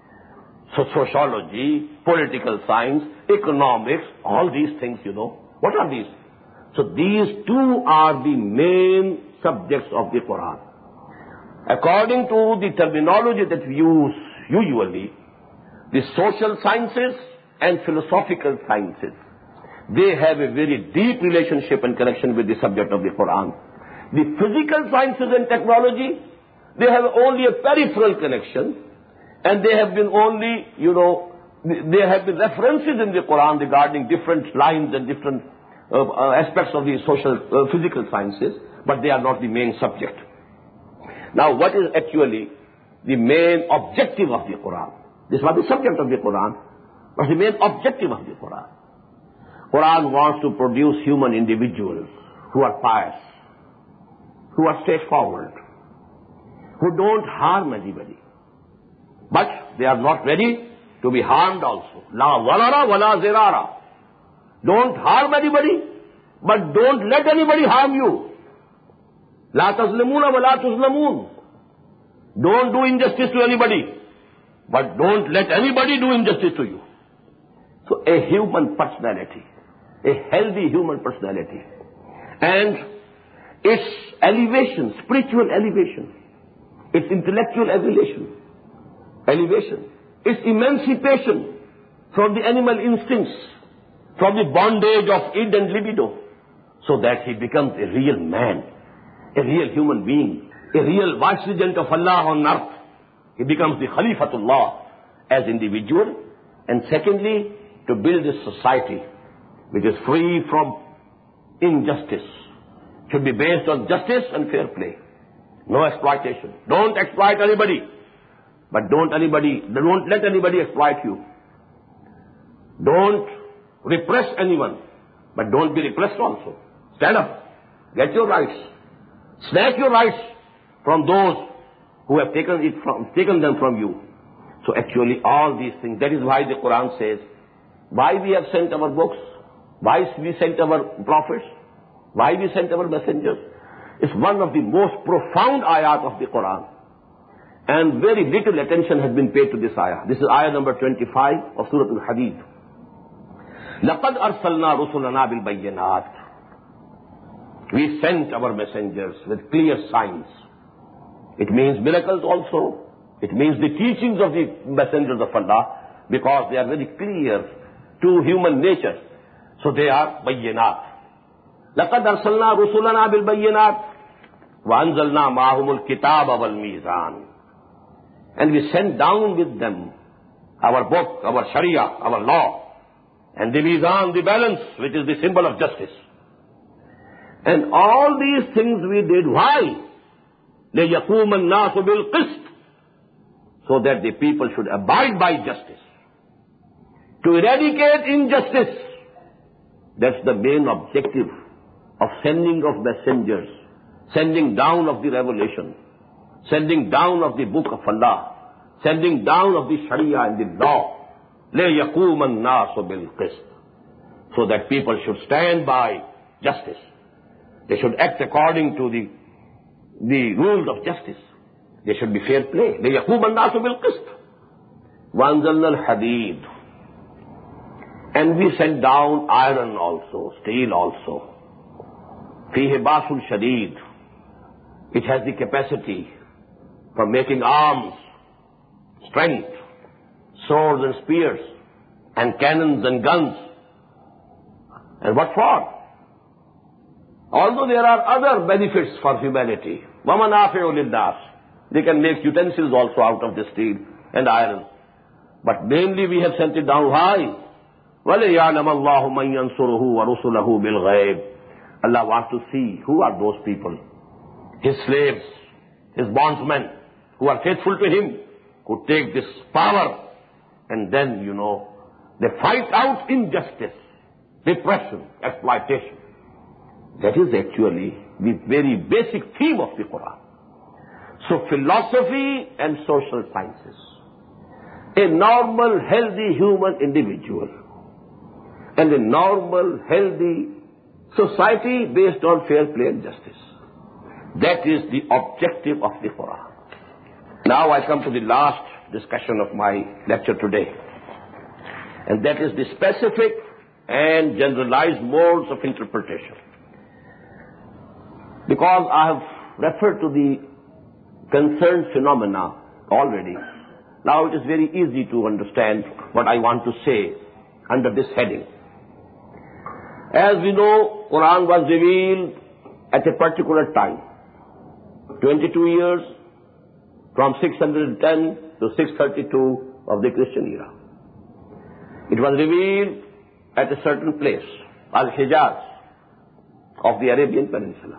So sociology, political science, economics, all these things, you know. What are these? So these two are the main subjects of the Quran. According to the terminology that we use usually, the social sciences and philosophical sciences, they have a very deep relationship and connection with the subject of the Quran. The physical sciences and technology, they have only a peripheral connection, and they have been only, you know, there have been references in the Quran regarding different lines and different uh, uh, aspects of the social, uh, physical sciences, but they are not the main subject. Now, what is actually the main objective of the Quran? This was the subject of the Quran. What's the main objective of the Quran? Quran wants to produce human individuals who are pious, who are straightforward, who don't harm anybody. But they are not ready to be harmed also. La walara wala zirara. Don't harm anybody, but don't let anybody harm you. La tazlamuna wala tuzlamun. Don't do injustice to anybody, but don't let anybody do injustice to you. So a human personality, a healthy human personality, and its elevation, spiritual elevation, its intellectual elevation, elevation, its emancipation from the animal instincts, from the bondage of id and libido, so that he becomes a real man, a real human being, a real vicegerent of Allah on earth. He becomes the Khalifatullah as individual, and secondly, to build a society which is free from injustice, should be based on justice and fair play, no exploitation. Don't exploit anybody, but don't anybody, don't let anybody exploit you. Don't repress anyone, but don't be repressed also. Stand up, get your rights, snatch your rights from those who have taken it from, taken them from you. So actually all these things, that is why the Quran says, why we have sent our books, why we sent our prophets, why we sent our messengers. It's one of the most profound ayat of the Quran. And very little attention has been paid to this ayah. This is ayah number twenty-five of Surah Al-Hadid. لَقَدْ أَرْسَلْنَا رُسُلَنَا بِالْبَيِّنَاتِ. We sent our messengers with clear signs. It means miracles also. It means the teachings of the messengers of Allah, because they are very clear to human nature. So they are bayyinat. لَقَدْ أَرْسَلْنَا رُسُلَنَا بِالْبَيِّنَاتِ وَأَنزَلْنَا مَعَهُمُ الْكِتَابَ وَالْمِيزَانِ. And we sent down with them our book, our sharia, our law, and the mizan, the balance, which is the symbol of justice. And all these things we did, why? لِيَقُومَ النَّاسُ بِالْقِسْطِ. So that the people should abide by justice. To eradicate injustice. That's the main objective of sending of messengers, sending down of the revelation, sending down of the book of Allah, sending down of the sharia and the law. لِيَقُومَ النَّاسُ بِالْقِسْطِ. So that people should stand by justice. They should act according to the, the rules of justice. There should be fair play. لِيَقُومَ النَّاسُ بِالْقِسْطِ. وَأَنزَلْنَا الْحَدِيدِ. And we sent down iron also, steel also. فِيهِ بَاسٌ شَدِيدٌ. It has the capacity for making arms, strength, swords and spears, and cannons and guns. And what for? Although there are other benefits for humanity, وَمَنَافِعُ لِلنَّاسِ, they can make utensils also out of the steel and iron. But mainly we have sent it down high. وَلِيَعْلَمَ اللَّهُ مَنْ يَنْصُرُهُ وَرُسُلَهُ بِالْغَيْبِ. Allah wants to see who are those people, His slaves, His bondsmen, who are faithful to Him, who take this power and then, you know, they fight out injustice, repression, exploitation. That is actually the very basic theme of the Quran. So philosophy and social sciences. A normal, healthy human individual and a normal, healthy society based on fair play and justice. That is the objective of the Quran. Now I come to the last discussion of my lecture today. And that is the specific and generalized modes of interpretation. Because I have referred to the concerned phenomena already, now it is very easy to understand what I want to say under this heading. As we know, Quran was revealed at a particular time, twenty-two years, from six hundred ten to six thirty-two of the Christian era. It was revealed at a certain place, Al-Hijaz, of the Arabian Peninsula.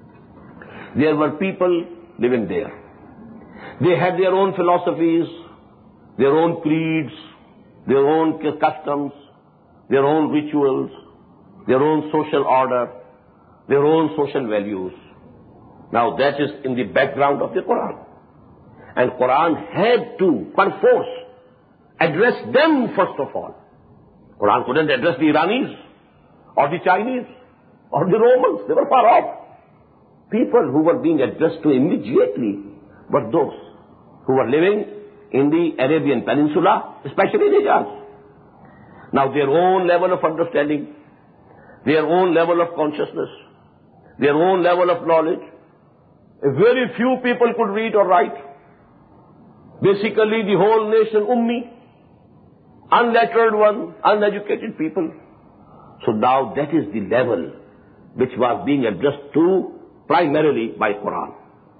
There were people living there. They had their own philosophies, their own creeds, their own customs, their own rituals, their own social order, their own social values. Now that is in the background of the Quran. And Quran had to, perforce, address them first of all. Quran couldn't address the Iranis, or the Chinese, or the Romans. They were far off. People who were being addressed to immediately were those who were living in the Arabian Peninsula, especially in Hijaz. Now their own level of understanding, their own level of consciousness, their own level of knowledge, a very few people could read or write. Basically the whole nation ummi, unlettered one, uneducated people. So now that is the level which was being addressed to primarily by Quran.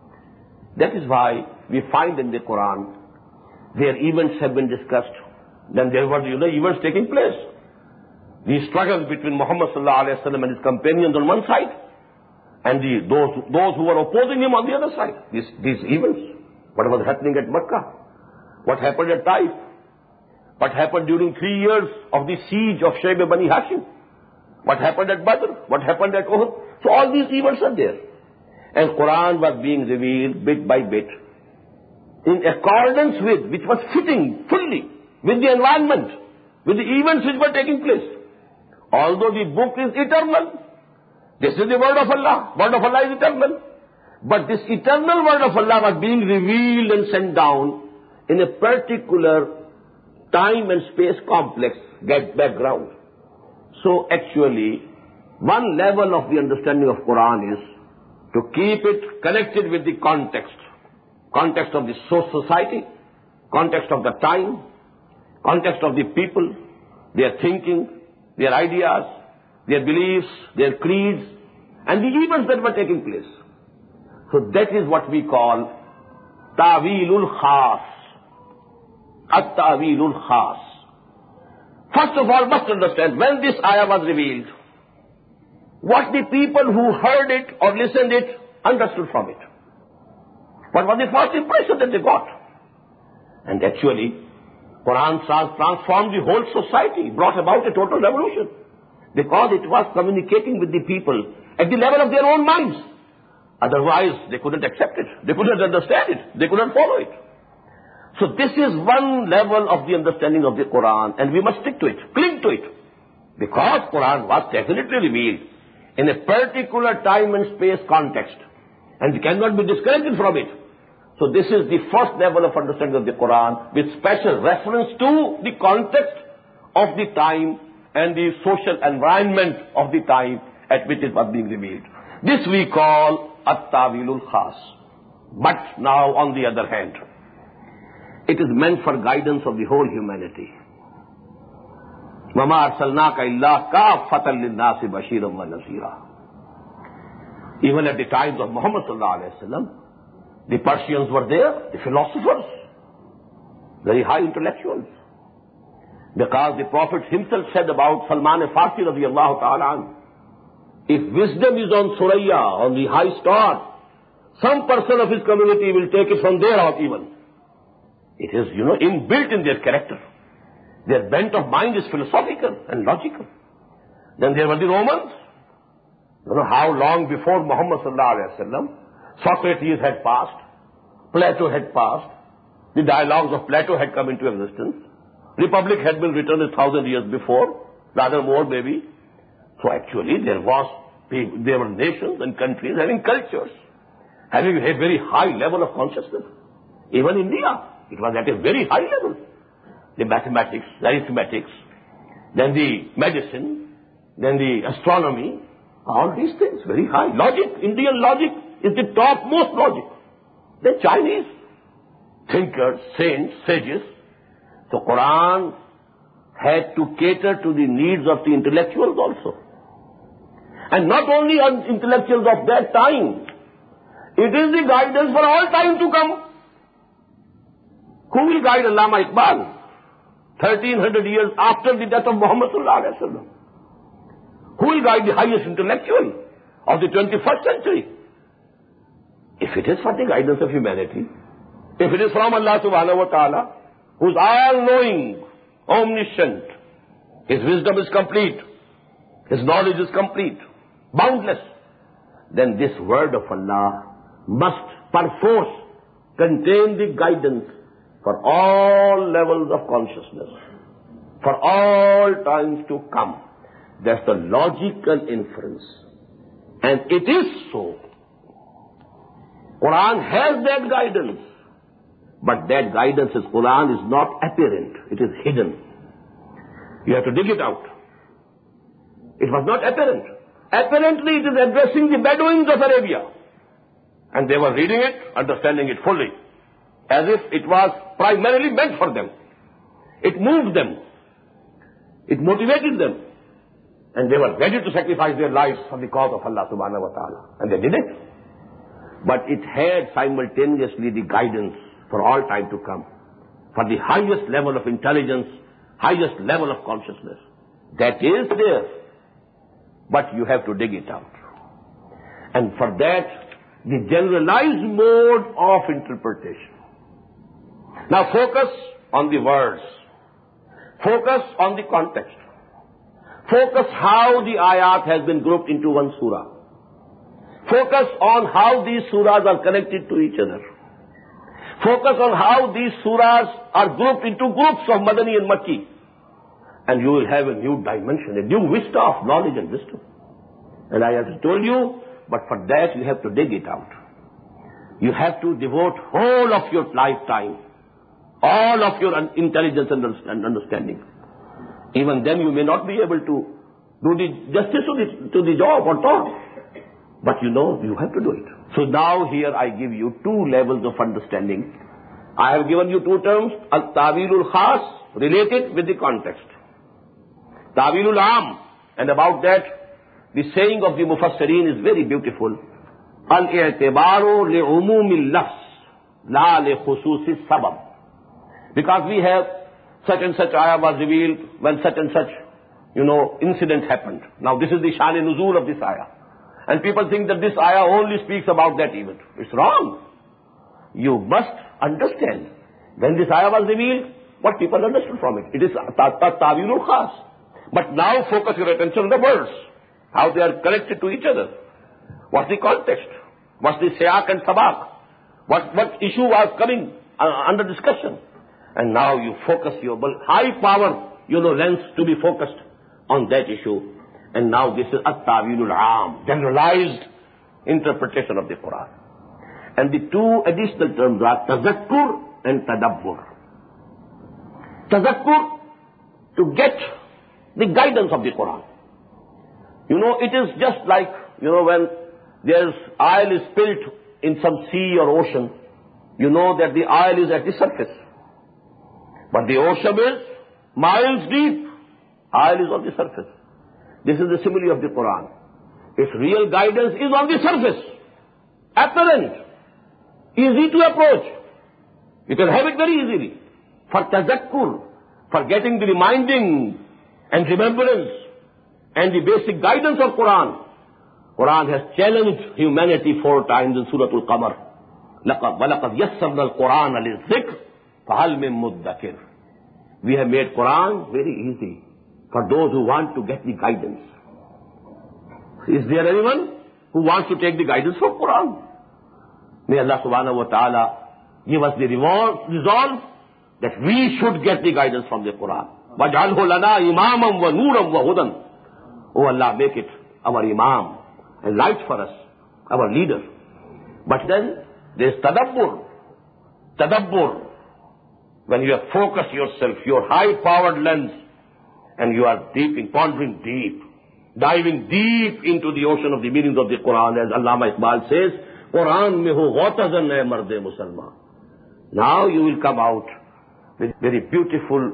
That is why we find in the Quran their events have been discussed. Then there were, you know, events taking place. The struggles between Muhammad sallallahu alaihi wasallam and his companions on one side, and the, those, those who were opposing him on the other side. These, these events. What was happening at Makkah? What happened at Taif? What happened during three years of the siege of Shayb Bani Hashim? What happened at Badr? What happened at Uhud? So all these events are there. And Quran was being revealed bit by bit, in accordance with, which was fitting fully with the environment, with the events which were taking place. Although the book is eternal, this is the word of Allah. Word of Allah is eternal. But this eternal word of Allah was being revealed and sent down in a particular time and space complex background. So actually, one level of the understanding of Quran is to keep it connected with the context. Context of the society, context of the time, context of the people, their thinking, their ideas, their beliefs, their creeds, and the events that were taking place. So that is what we call Ta'weelul Khas. At-Ta'weelul Khas. First of all, must understand, when this ayah was revealed, what the people who heard it or listened it understood from it. What was the first impression that they got? And actually, Quran transformed the whole society, brought about a total revolution, because it was communicating with the people at the level of their own minds. Otherwise, they couldn't accept it. They couldn't understand it. They couldn't follow it. So this is one level of the understanding of the Quran, and we must stick to it, cling to it. Because Quran was definitely revealed in a particular time and space context, and we cannot be disconnected from it. So this is the first level of understanding of the Quran, with special reference to the context of the time and the social environment of the time at which it was being revealed. This we call at-ta'wilul khas. But now, on the other hand, it is meant for guidance of the whole humanity. وَمَا أَرْسَلْنَاكَ إِلَّا كَافَّةً لِلنَّاسِ بَشِيرًا وَنَذِيرًا. Even at the times of Muhammad sallallahu alayhi wa sallam, the Persians were there, the philosophers, very high intellectuals. Because the Prophet himself said about Salman Farsi radiyallahu ta'ala anhu, if wisdom is on Suraya, on the high star, some person of his community will take it from there out even. It is, you know, inbuilt in their character. Their bent of mind is philosophical and logical. Then there were the Romans. You know how long before Muhammad sallallahu alayhi wa sallam, Socrates had passed, Plato had passed, the dialogues of Plato had come into existence, Republic had been written a thousand years before, rather more maybe. So actually there was, there were nations and countries having cultures, having a very high level of consciousness. Even India, it was at a very high level. The mathematics, the arithmetics, then the medicine, then the astronomy, all these things, very high. Logic, Indian logic is the topmost logic. The Chinese thinkers, saints, sages. So Quran had to cater to the needs of the intellectuals also. And not only on intellectuals of that time, it is the guidance for all time to come. Who will guide Allama Iqbal? thirteen hundred years after the death of Muhammad sallallahu alaihi wasallam. Who will guide the highest intellectual of the twenty-first century? If it is for the guidance of humanity, if it is from Allah subhanahu wa ta'ala, who is all-knowing, omniscient, his wisdom is complete, his knowledge is complete, boundless, then this word of Allah must perforce contain the guidance for all levels of consciousness, for all times to come. That's the logical inference. And it is so. Quran has that guidance. But that guidance is Quran is not apparent. It is hidden. You have to dig it out. It was not apparent. Apparently it is addressing the Bedouins of Arabia. And they were reading it, understanding it fully, as if it was primarily meant for them. It moved them. It motivated them. And they were ready to sacrifice their lives for the cause of Allah subhanahu wa ta'ala. And they did it. But it had simultaneously the guidance for all time to come, for the highest level of intelligence, highest level of consciousness. That is there. But you have to dig it out. And for that, the generalized mode of interpretation. Now focus on the words. Focus on the context. Focus how the ayat has been grouped into one surah. Focus on how these surahs are connected to each other. Focus on how these surahs are grouped into groups of Madani and Makki. And you will have a new dimension, a new vista of knowledge and wisdom. And I have told you, but for that you have to dig it out. You have to devote whole of your lifetime, all of your intelligence and understanding. Even then you may not be able to do the justice to the, to the job or thought. But you know, you have to do it. So now here I give you two levels of understanding. I have given you two terms, al-ta'wilul khas, related with the context. Ta'wilul am, and about that, the saying of the Mufassirin is very beautiful. Al-i'tibaru li'umumil lafz, la li-khususis sabab. Because we have such and such ayah was revealed when such and such, you know, incident happened. Now this is the shan-e-nuzul of this ayah. And people think that this ayah only speaks about that event. It's wrong. You must understand. When this ayah was revealed, what people understood from it. It is ta'wilul khas. But now focus your attention on the words. How they are connected to each other. What's the context? What's the sayak and sabak? What, what issue was coming uh, under discussion? And now you focus your high power, you know, lens to be focused on that issue. And now this is at-ta'wilul am, generalized interpretation of the Quran. And the two additional terms are tazakkur and tadabbur. Tazakkur, to get the guidance of the Quran. You know, it is just like, you know, when there's oil is spilt in some sea or ocean, you know that the oil is at the surface. But the ocean is miles deep. Oil is on the surface. This is the simile of the Quran. Its real guidance is on the surface, apparent, easy to approach. You can have it very easily. For tazakkur, for getting the reminding and remembrance and the basic guidance of Quran. Quran has challenged humanity four times in Surah Al-Qamar. وَلَقَدْ يَسَّرْنَا الْقُرْآنَ لِلذِّكْرِ فَهَلْ مِن مُدَّكِرٍ. We have made Quran very easy for those who want to get the guidance. Is there anyone who wants to take the guidance from Quran? May Allah subhanahu wa ta'ala give us the resolve that we should get the guidance from the Quran. وَجْعَلْهُ لَنَا إِمَامًا وَنُورًا وَهُدًى. Oh Allah, make it our imam and light for us, our leader. But then there is tadabbur. Tadabbur. When you have focused yourself, your high-powered lens, and you are deep in, pondering deep, diving deep into the ocean of the meanings of the Quran, as Allama Iqbal says, Quran mein ho ghautazan hai marde Musalman. Now you will come out with very beautiful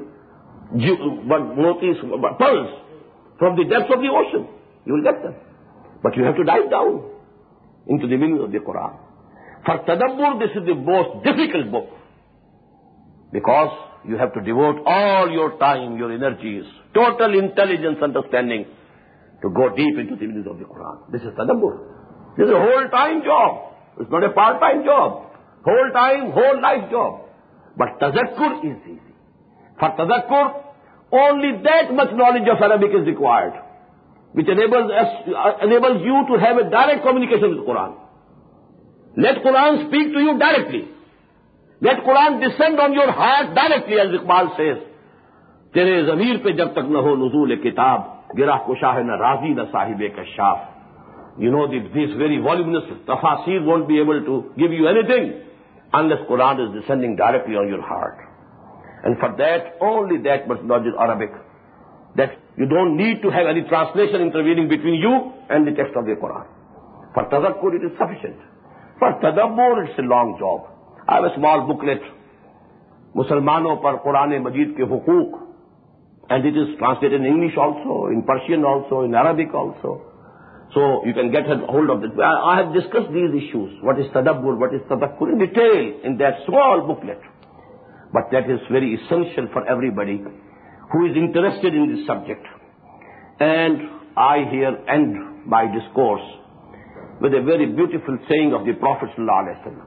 motis, pearls from the depths of the ocean. You will get them. But you have to dive down into the meaning of the Quran. For tadabbur, this is the most difficult book. Because you have to devote all your time, your energies, total intelligence, understanding, to go deep into the meanings of the Quran. This is tadabbur. This is a whole-time job. It's not a part-time job. Whole-time, whole-life job. But tazakkur is easy. For tazakkur, only that much knowledge of Arabic is required, which enables us, uh, enables you to have a direct communication with Quran. Let Quran speak to you directly. Let Quran descend on your heart directly, as Iqbal says. Tere zamir pe jab tak na ho nuzul kitab, gira kushah na razi na sahibe kashaf. You know, these very voluminous tafasir won't be able to give you anything unless Quran is descending directly on your heart. And for that, only that much knowledge is Arabic, that you don't need to have any translation intervening between you and the text of the Quran. For tazakkur, it is sufficient. For tadabbur, it's a long job. I have a small booklet, Musalmano par Quran Majid ke hukuk, and it is translated in English also, in Persian also, in Arabic also. So you can get hold of it. I have discussed these issues. What is tadabbur, what is tadakkur in detail in that small booklet. But that is very essential for everybody who is interested in this subject. And I here end my discourse with a very beautiful saying of the Prophet sallallahu alaihi wasallam.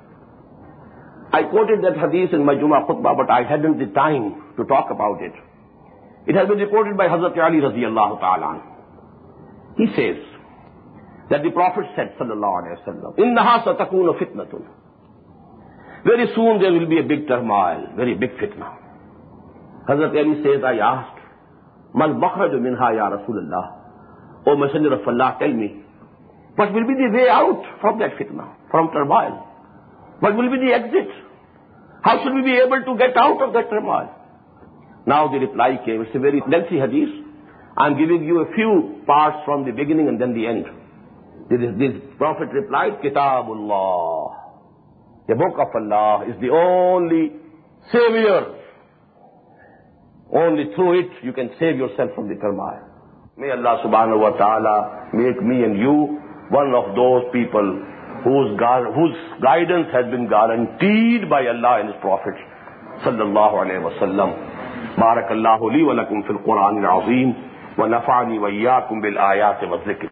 I quoted that hadith in my Jummah khutbah, but I hadn't the time to talk about it. It has been reported by Hazrat Ali radiyallahu ta'ala. He says that the Prophet said, sallallahu alayhi wa sallam, إِنَّهَا سَتَكُونُ فِتْنَةٌ. Very soon there will be a big turmoil, very big fitna. Hazrat Ali says, I asked, Mal makhraju minha ya Rasulullah. O Messenger of Allah, tell me, what will be the way out from that fitna, from turmoil? What will be the exit? How should we be able to get out of that turmoil? Now the reply came. It's a very lengthy hadith. I'm giving you a few parts from the beginning and then the end. This, this Prophet replied, Kitabullah. The book of Allah is the only savior. Only through it you can save yourself from the turmoil. May Allah subhanahu wa ta'ala make me and you one of those people whose, whose guidance has been guaranteed by Allah and His Prophet sallallahu alayhi wa sallam. بارك الله لي ولكم في القرآن العظيم ونفعني وإياكم بالآيات والذكر.